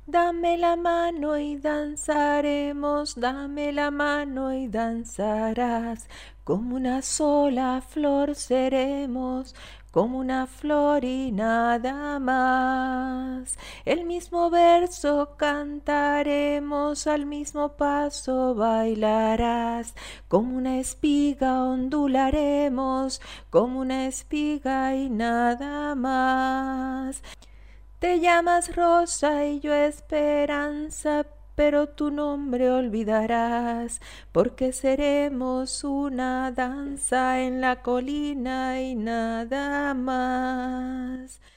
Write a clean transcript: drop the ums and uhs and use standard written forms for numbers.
Dame la mano y danzaremos, dame la mano y danzarás, como una sola flor seremos, como una flor y nada más. El mismo verso cantaremos, al mismo paso bailarás, como una espiga ondularemos, como una espiga y nada más. Te llamas Rosa y yo Esperanza, pero tu nombre olvidarás, porque seremos una danza en la colina y nada más.